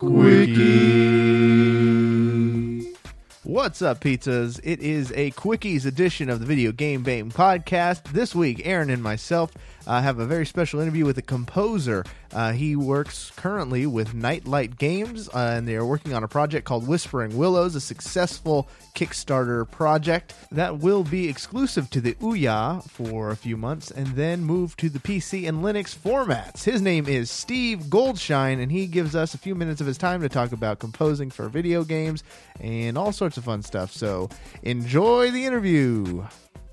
Quickie. What's up, pizzas? It is a Quickies edition of the Video Game Bame podcast. This week, Aaron and myself have a very special interview with a composer. He works currently with Nightlight Games, and they are working on a project called Whispering Willows, a successful Kickstarter project that will be exclusive to the Ouya for a few months and then move to the PC and Linux formats. His name is Steve Goldshine, and he gives us a few minutes of his time to talk about composing for video games and all sorts of fun stuff. So enjoy the interview.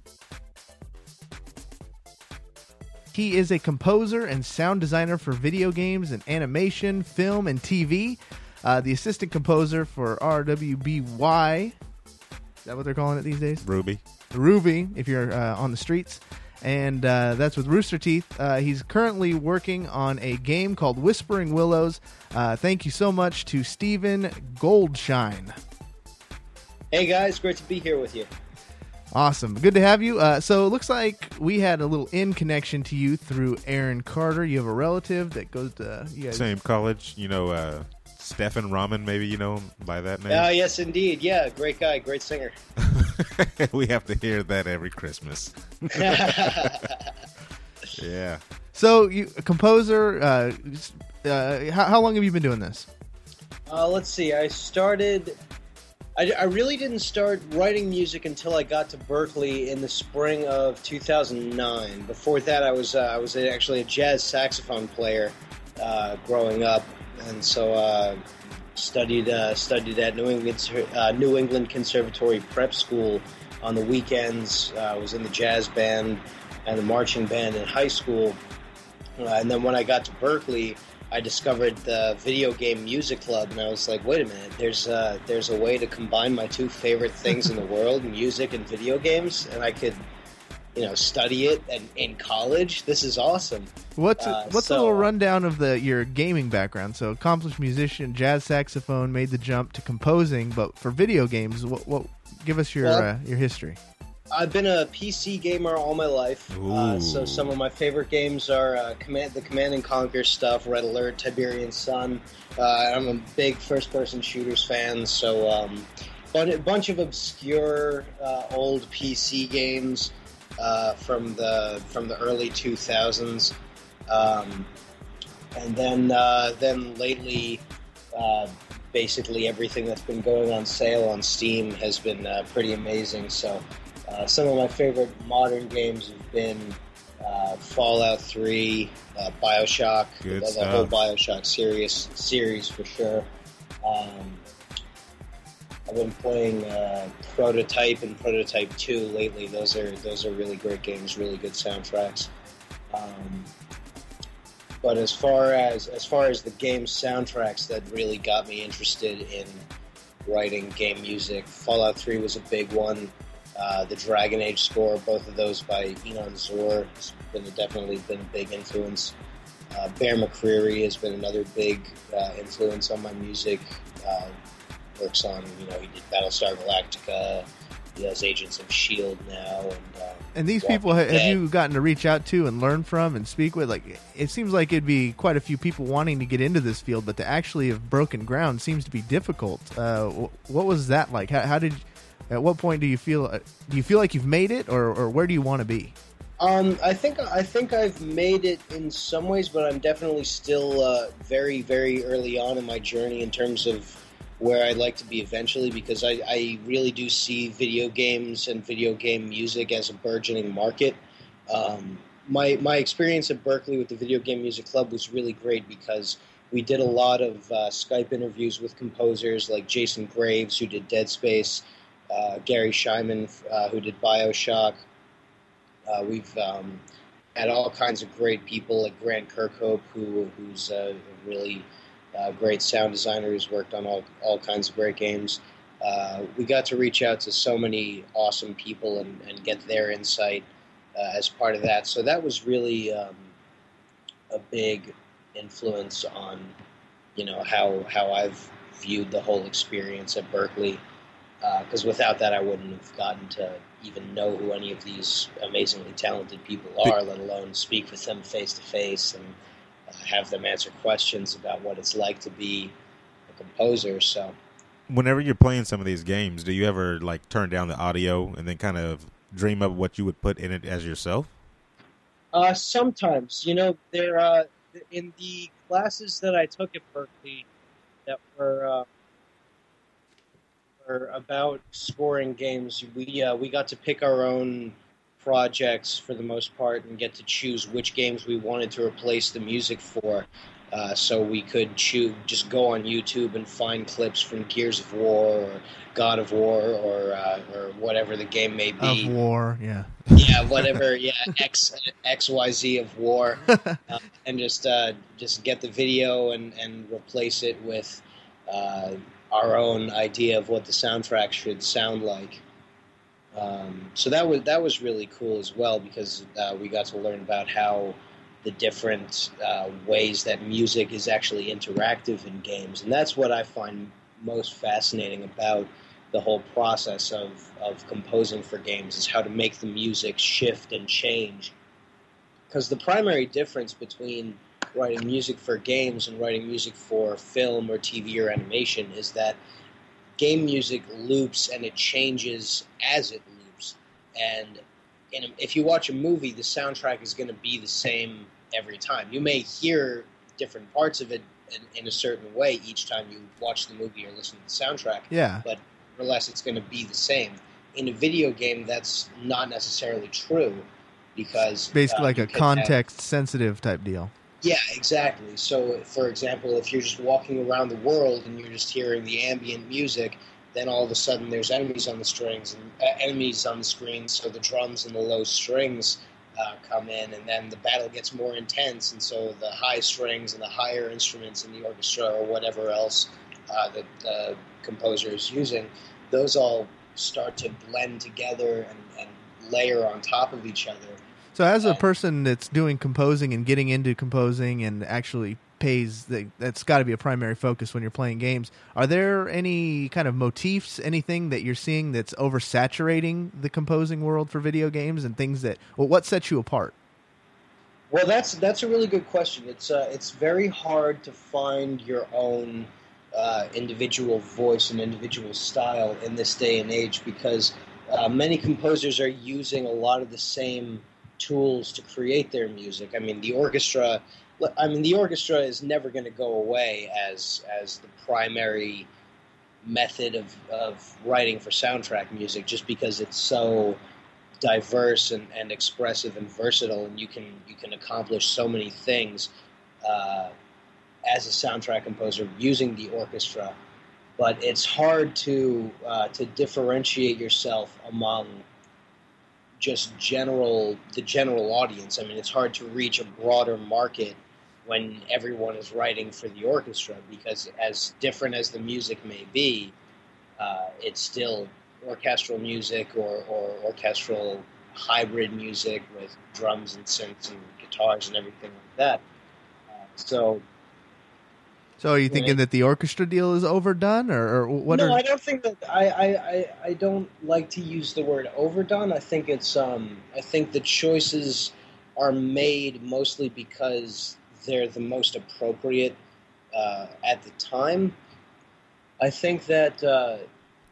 He is a composer and sound designer for video games and animation, film, and TV. The assistant composer for RWBY. Is that what they're calling it these days? Ruby, if you're on the streets. And that's with Rooster Teeth. He's currently working on a game called Whispering Willows. Thank you so much to Steven Goldshine. Hey guys, great to be here with you. Awesome. Good to have you. So it looks like we had a little in connection to you through Aaron Carter. You have a relative that goes to... same college, Stefan Ramen, maybe you know him by that name? Yes, indeed. Yeah, great guy, great singer. We have to hear that every Christmas. Yeah. So, you a composer, how long have you been doing this? Let's see, I really didn't start writing music until I got to Berklee in the spring of 2009. Before that, I was actually a jazz saxophone player growing up, and so studied at New England Conservatory Prep School on the weekends. I was in the jazz band and the marching band in high school, and then when I got to Berklee, I discovered the Video Game Music Club, and I was like, wait a minute, there's a way to combine my two favorite things in the world, music and video games, and I could, study it in college. This is awesome. What's a little rundown of your gaming background? So, accomplished musician, jazz saxophone, made the jump to composing, but for video games, what give us your history. I've been a PC gamer all my life, so some of my favorite games are the Command & Conquer stuff, Red Alert, Tiberian Sun. I'm a big first-person shooters fan, so a bunch of obscure old PC games from the early 2000s, and then lately, basically everything that's been going on sale on Steam has been pretty amazing. So. Some of my favorite modern games have been Fallout 3, BioShock, the whole BioShock series for sure. I've been playing Prototype and Prototype 2 lately. Those are really great games, really good soundtracks. But as far as the game soundtracks that really got me interested in writing game music, Fallout 3 was a big one. The Dragon Age score, both of those by Enon Zor, has definitely been a big influence. Bear McCreary has been another big influence on my music. Works on, he did Battlestar Galactica. He does Agents of S.H.I.E.L.D. now. And these people, have you gotten to reach out to and learn from and speak with? Like, it seems like it'd be quite a few people wanting to get into this field, but to actually have broken ground seems to be difficult. What was that like? At what point do you feel like you've made it, or where do you want to be? I think I've made it in some ways, but I'm definitely still very, very early on in my journey in terms of where I'd like to be eventually, because I really do see video games and video game music as a burgeoning market. My experience at Berklee with the Video Game Music Club was really great because we did a lot of Skype interviews with composers like Jason Graves, who did Dead Space, Gary Scheinman, who did BioShock. We've had all kinds of great people like Grant Kirkhope, who's a really great sound designer who's worked on all kinds of great games. We got to reach out to so many awesome people and get their insight as part of that. So that was really a big influence on, how I've viewed the whole experience at Berklee. Because without that, I wouldn't have gotten to even know who any of these amazingly talented people are, let alone speak with them face to face and have them answer questions about what it's like to be composer. So Whenever you're playing some of these games, do you ever like turn down the audio and then kind of dream up what you would put in it as yourself? sometimes, there in the classes that I took at Berkeley that were about scoring games, we got to pick our own projects for the most part and get to choose which games we wanted to replace the music for. So we could just go on YouTube and find clips from Gears of War or God of War or whatever the game may be. Of War, yeah. Yeah, whatever. Yeah, XYZ of War, and just get the video and replace it with our own idea of what the soundtrack should sound like. So that was really cool as well, because we got to learn about how the different ways that music is actually interactive in games. And that's what I find most fascinating about the whole process of composing for games, is how to make the music shift and change. Because the primary difference between writing music for games and writing music for film or TV or animation is that game music loops and it changes as it loops. And if you watch a movie, the soundtrack is going to be the same every time. You may hear different parts of it in a certain way each time you watch the movie or listen to the soundtrack. Yeah. But more or less, it's going to be the same. In a video game, that's not necessarily true, because Basically like a context-sensitive type deal. Yeah, exactly. So, for example, if you're just walking around the world and you're just hearing the ambient music, then all of a sudden there's enemies on the strings and enemies on the screen, so the drums and the low strings come in, and then the battle gets more intense, and so the high strings and the higher instruments in the orchestra or whatever else that the composer is using, those all start to blend together and layer on top of each other. So as a person that's doing composing and getting into composing and actually that's got to be a primary focus when you're playing games, are there any kind of motifs, anything that you're seeing that's oversaturating the composing world for video games, and things that, what sets you apart? Well, that's a really good question. It's very hard to find your own individual voice and individual style in this day and age, because many composers are using a lot of the same tools to create their music. I mean, the orchestra is never going to go away as the primary method of writing for soundtrack music, just because it's so diverse and expressive and versatile, and you can accomplish so many things as a soundtrack composer using the orchestra. But it's hard to differentiate yourself among just the general audience. I mean, it's hard to reach a broader market when everyone is writing for the orchestra, because as different as the music may be, it's still orchestral music or orchestral hybrid music with drums and synths and guitars and everything like that. So are you thinking that the orchestra deal is overdone, or what? No, I don't think that. I don't like to use the word overdone. I think it's. I think the choices are made mostly because they're the most appropriate at the time. I think that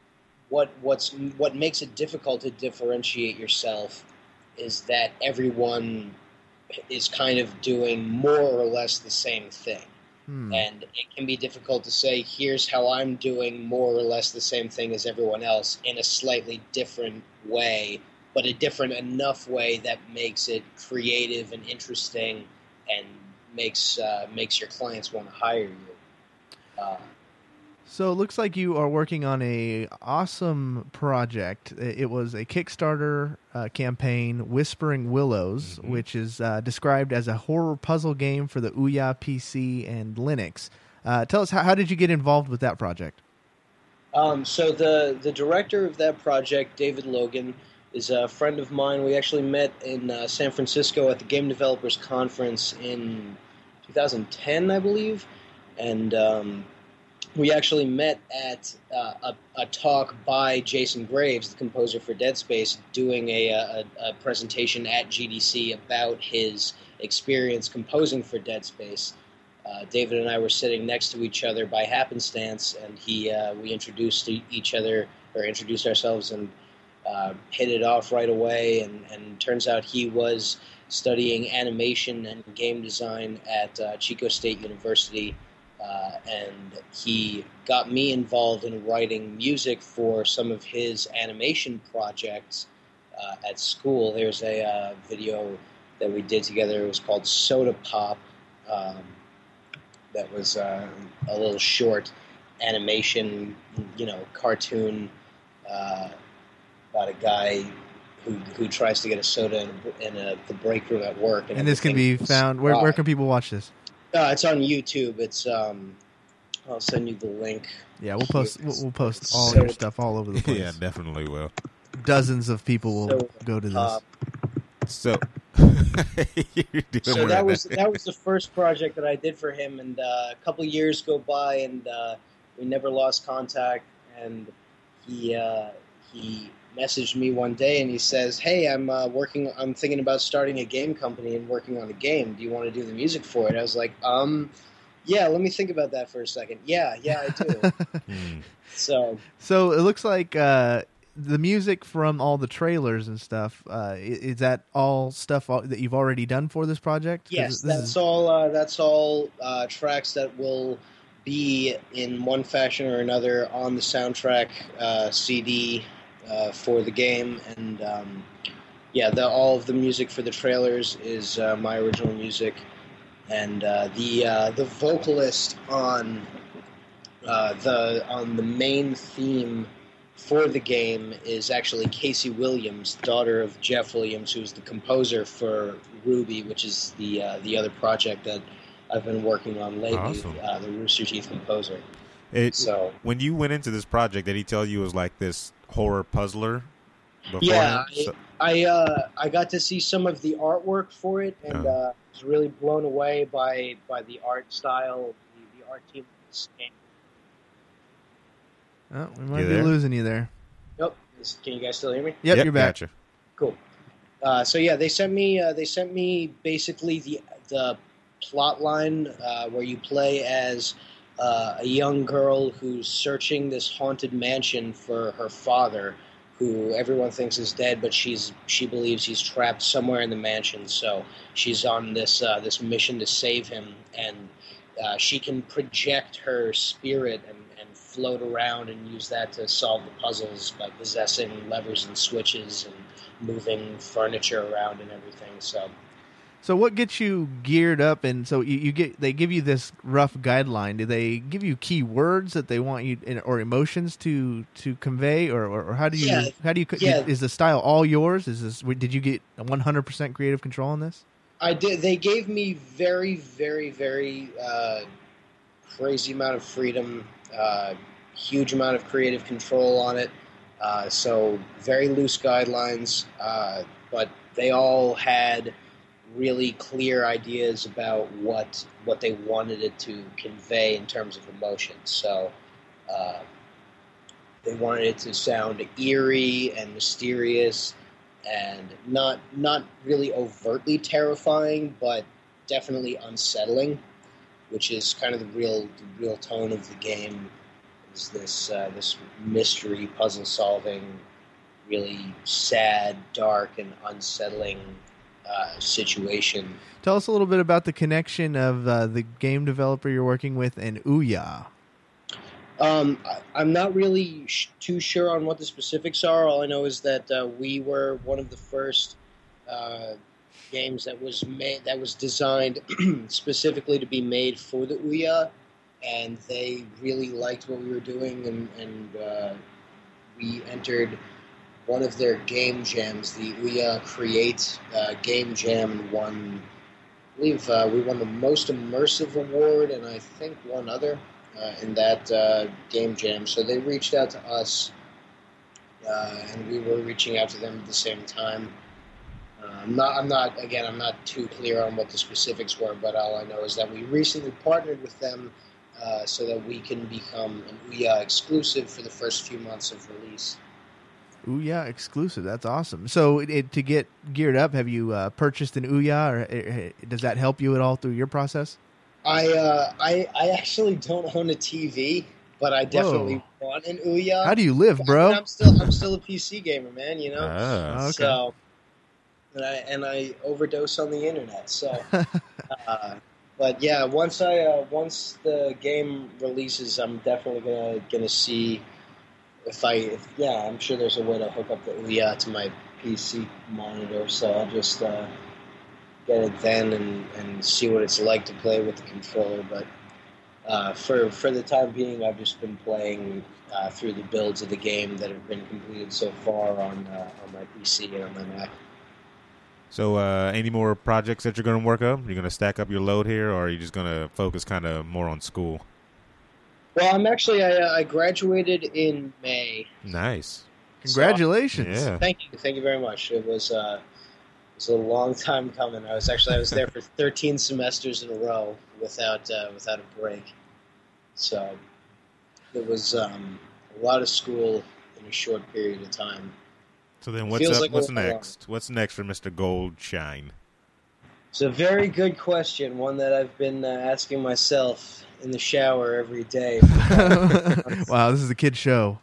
what makes it difficult to differentiate yourself is that everyone is kind of doing more or less the same thing. And it can be difficult to say, here's how I'm doing more or less the same thing as everyone else in a slightly different way, but a different enough way that makes it creative and interesting and makes your clients want to hire you. So it looks like you are working on a awesome project. It was a Kickstarter campaign, Whispering Willows, which is described as a horror puzzle game for the Ouya PC and Linux. Tell us, how did you get involved with that project? So the director of that project, David Logan, is a friend of mine. We actually met in San Francisco at the Game Developers Conference in 2010, I believe, and we actually met at a talk by Jason Graves, the composer for Dead Space, doing a presentation at GDC about his experience composing for Dead Space. David and I were sitting next to each other by happenstance, and we introduced each other, or introduced ourselves, and hit it off right away. And turns out he was studying animation and game design at Chico State University, and he got me involved in writing music for some of his animation projects at school. There's a video that we did together. It was called Soda Pop. That was a little short animation, cartoon about a guy who tries to get a soda in the break room at work. And this can be found. Where can people watch this? It's on YouTube. It's I'll send you the link. Yeah, we'll post all your stuff all over the place. Yeah, definitely will. Dozens of people will go to this. So that was the first project that I did for him, and a couple years go by, and we never lost contact. And he messaged me one day, and he says, "Hey, I'm thinking about starting a game company and working on a game. Do you want to do the music for it?" I was like, yeah, let me think about that for a second. Yeah, I do. So it looks like the music from all the trailers and stuff, is that all stuff that you've already done for this project? Yes, that's all tracks that will be in one fashion or another on the soundtrack CD for the game. And all of the music for the trailers is my original music. And the vocalist on the main theme for the game is actually Casey Williams, daughter of Jeff Williams, who's the composer for Ruby, which is the other project that I've been working on lately. Awesome. The Rooster Teeth composer. So when you went into this project, did he tell you it was like this horror puzzler? Yeah, I got to see some of the artwork for it, and was really blown away by the art style, the art team. Oh, we might be losing you there. Nope. Can you guys still hear me? Yep, you're back. Gotcha. Cool. They sent me basically the plot line where you play as a young girl who's searching this haunted mansion for her father, who everyone thinks is dead, but she believes he's trapped somewhere in the mansion. So she's on this mission to save him, and she can project her spirit and float around and use that to solve the puzzles by possessing levers and switches and moving furniture around and everything. So what gets you geared up? And so they give you this rough guideline. Do they give you key words that they want you or emotions to convey, or how do you is the style all yours? Did you get 100% creative control on this? I did. They gave me very, very, very crazy amount of freedom, huge amount of creative control on it. So very loose guidelines, but they all had really clear ideas about what they wanted it to convey in terms of emotion. So they wanted it to sound eerie and mysterious, and not really overtly terrifying, but definitely unsettling, which is kind of the real tone of the game. Is this mystery, puzzle solving, really sad, dark, and unsettling situation. Tell us a little bit about the connection of the game developer you're working with and Ouya. I'm not really too sure on what the specifics are. All I know is that we were one of the first games that was designed specifically to be made for the Ouya, and they really liked what we were doing, and we entered one of their game jams, the Ouya Create Game Jam, and won. I believe we won the most immersive award, and I think one other in that game jam. So they reached out to us, and we were reaching out to them at the same time. I'm not too clear on what the specifics were, but all I know is that we recently partnered with them so that we can become an Ouya exclusive for the first few months of release. Ouya exclusive. That's awesome. So to get geared up, have you purchased an Ouya, or does that help you at all through your process? I actually don't own a TV, but I definitely want an Ouya. How do you live, bro? I'm still a PC gamer, man. You know. Ah. Okay. So, I overdose on the internet. So, but yeah, once the game releases, I'm definitely gonna see if I'm sure there's a way to hook up the Ouya to my PC monitor. So I'll just get it then and see what it's like to play with the controller. But for the time being, I've just been playing through the builds of the game that have been completed so far on my PC and on my Mac. So, any more projects that you're going to work up? You're going to stack up your load here, or are you just going to focus kind of more on school? Well, I graduated in May. Nice. Congratulations. Yeah. Thank you very much. It was a long time coming. I was there for 13 semesters in a row without a break. So it was a lot of school in a short period of time. So then what's Feels up? like What's a next? What's next for Mr. Goldshine? It's a very good question, one that I've been asking myself in the shower every day. Wow, this is a kid show.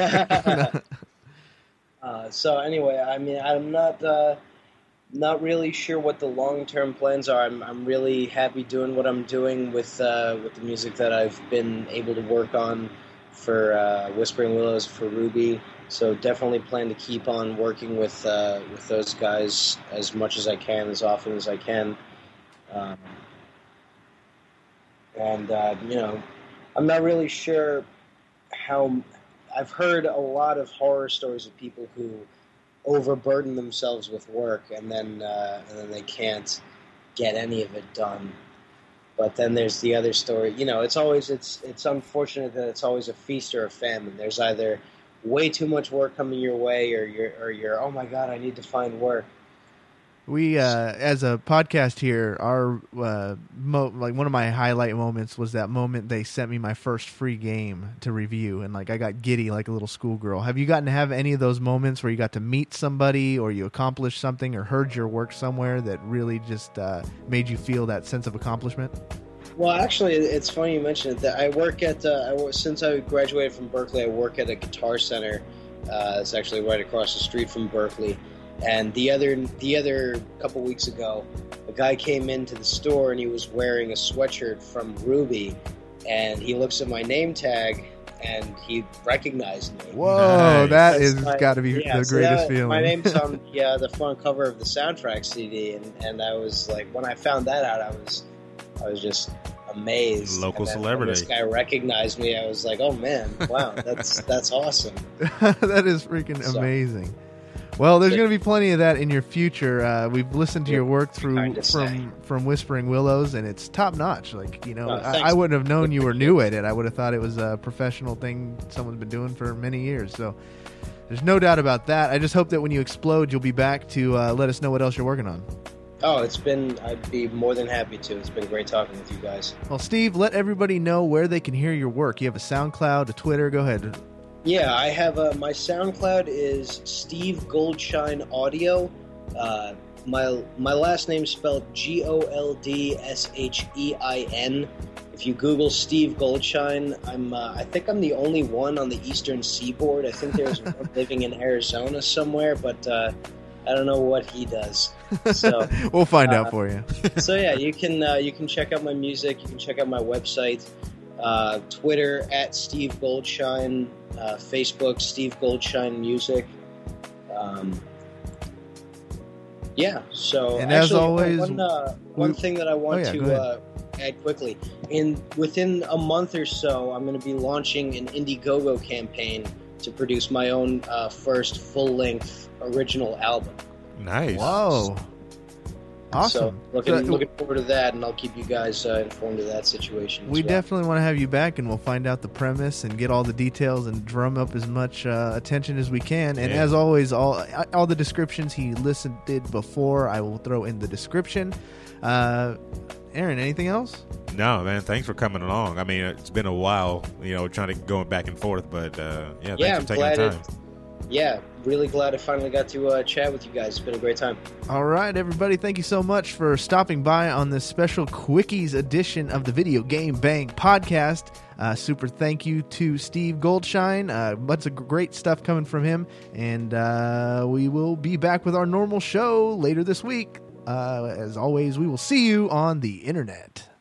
So anyway, I mean, I'm not really sure what the long-term plans are. I'm really happy doing what I'm doing with the music that I've been able to work on for Whispering Willows, for Ruby. So definitely plan to keep on working with those guys as much as I can, as often as I can. You know, I'm not really sure how. I've heard a lot of horror stories of people who overburden themselves with work and then they can't get any of it done. But then there's the other story. You know, it's unfortunate that it's always a feast or a famine. There's either way too much work coming your way, or you're oh my god, I need to find work. We, as a podcast here, our like one of my highlight moments was that moment they sent me my first free game to review, and like I got giddy like a little schoolgirl. Have you gotten to have any of those moments where you got to meet somebody, or you accomplished something, or heard your work somewhere that really just made you feel that sense of accomplishment? Well, actually, it's funny you mentioned it. That I work at since I graduated from Berkeley, I work at a Guitar Center. It's actually right across the street from Berkeley. And the other couple weeks ago, a guy came into the store and he was wearing a sweatshirt from Ruby, and he looks at my name tag and he recognized me. Whoa, Nice. that is got to be the so greatest feeling. My name's on the front cover of the soundtrack CD, and I was like, when I found that out, I was just amazed. Local and then celebrity. When this guy recognized me, I was like, oh man, wow, that's awesome. That is freaking amazing. Well, there's going to be plenty of that in your future. We've listened to your work from Whispering Willows, and it's top notch. Like, you know, I wouldn't have known you were new at it. I would have thought it was a professional thing someone's been doing for many years. So there's no doubt about that. I just hope that when you explode, you'll be back to let us know what else you're working on. Oh, I'd be more than happy to. It's been great talking with you guys. Well, Steve, let everybody know where they can hear your work. You have a SoundCloud, a Twitter. Go ahead. Yeah, I have my SoundCloud is Steve Goldshine Audio. My last name spelled Goldshine. If you Google Steve Goldshine, I think I'm the only one on the Eastern Seaboard. I think there's one living in Arizona somewhere, but I don't know what he does. So we'll find out for you. So yeah, you can check out my music. You can check out my website. Twitter at Steve Goldshine, Facebook Steve Goldshine Music. Yeah. So and actually, as always, one thing that I want to add quickly, within a month or so, I'm going to be launching an Indiegogo campaign to produce my own first full-length original album. Nice. Whoa. Awesome. So looking forward to that, and I'll keep you guys informed of that situation. We definitely want to have you back, and we'll find out the premise and get all the details and drum up as much attention as we can. And as always, all the descriptions he did before, I will throw in the description. Aaron, anything else? No, man. Thanks for coming along. I mean, it's been a while, trying to go back and forth, but thanks for taking the time. Yeah, really glad I finally got to chat with you guys. It's been a great time. All right, everybody, thank you so much for stopping by on this special Quickies edition of the Video Game Bang podcast. Super thank you to Steve Goldshine. Lots of great stuff coming from him, and we will be back with our normal show later this week. As always, we will see you on the internet.